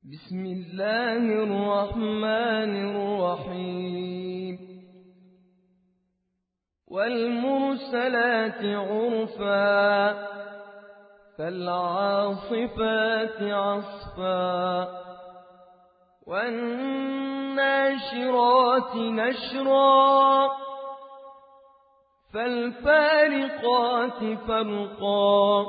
بسم الله الرحمن الرحيم والمرسلات عرفا فالعاصفات عصفا والناشرات نشرا فالفارقات فرقا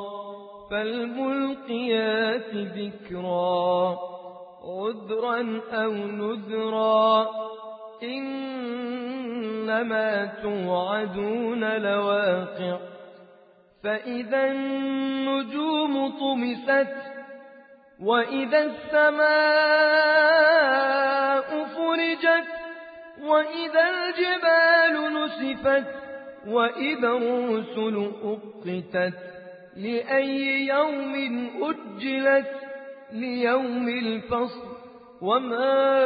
فالملقيات ذكرا عذرا أو نذرا إنما توعدون لواقع فإذا النجوم طمست وإذا السماء فرجت وإذا الجبال نسفت وإذا الرسل أقتت لأي يوم أجلت ليوم الفصل وما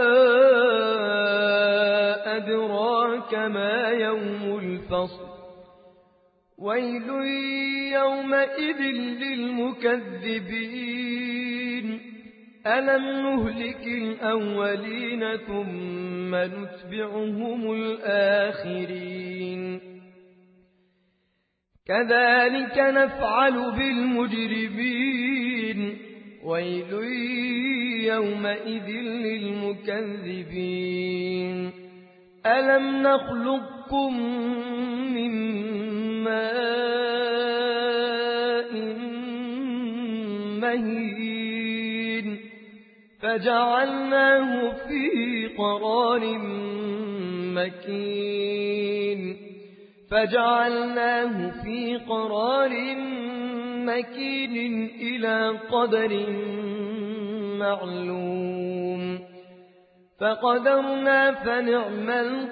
أدراك ما يوم الفصل ويل يومئذ للمكذبين ألم نهلك الأولين ثم نتبعهم الآخرين كذلك نفعل بالمجرمين ويل يومئذ للمكذبين ألم نخلقكم من ماء مهين فجعلناه في قرار مكين إلى قدر معلوم فقدرنا فنعم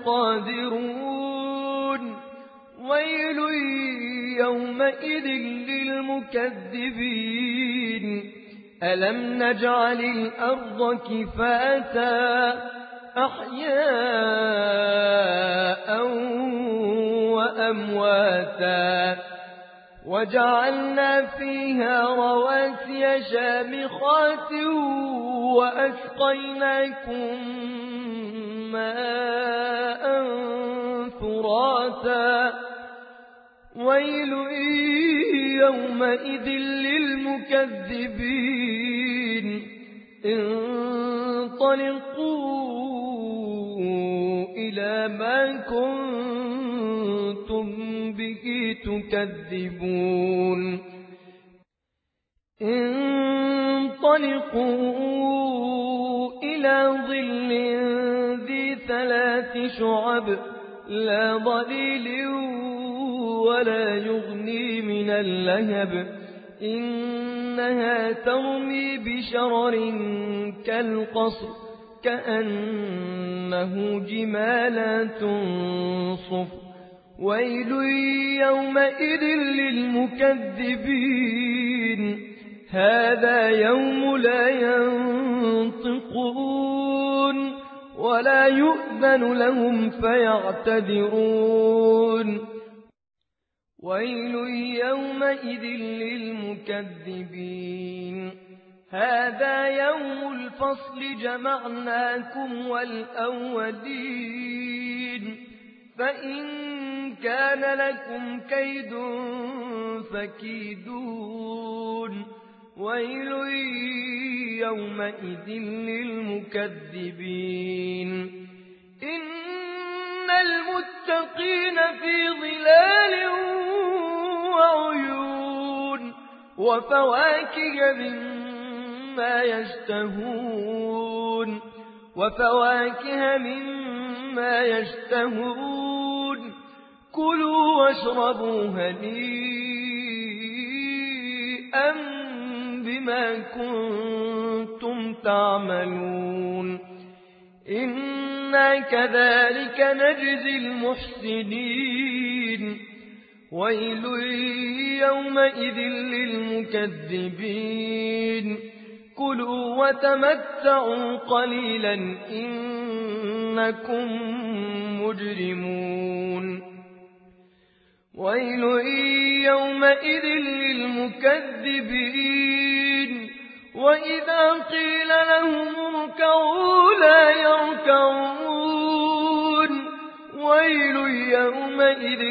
القادرون ويل يومئذ للمكذبين ألم نجعل الأرض كفاتا أحياء وأمواتا وجعلنا فيها رواسي شامخات وأسقيناكم ماء فراتا ويل يومئذ للمكذبين انطلقوا إلى ما كنتم به تكذبون انطلقوا إلى ظل ذي 3 شعب لا ظليل ولا يغني من اللهب إنها ترمي بشرر كالقصر كأنه جمالات صفر ويل يومئذ للمكذبين هذا يوم لا ينطقون ولا يؤذن لهم فيعتذرون ويل يومئذ للمكذبين هذا يوم الفصل جمعناكم والأولين فإن كان لكم كيد فكيدون ويل يومئذ للمكذبين إن المتقين في ظلال وعيون وفواكه مما يشتهون كلوا واشربوا هنيئا بما كنتم تعملون إنا كذلك نجزي المحسنين ويل يومئذ للمكذبين كلوا وتمتعوا قليلا إنكم مجرمون ويل يومئذ للمكذبين وإذا قيل لهم اركعوا لا يركعون ويل يومئذ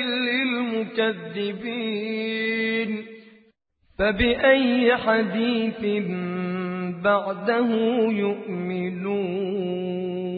للمكذبين فبأي حديث بعده يؤمنون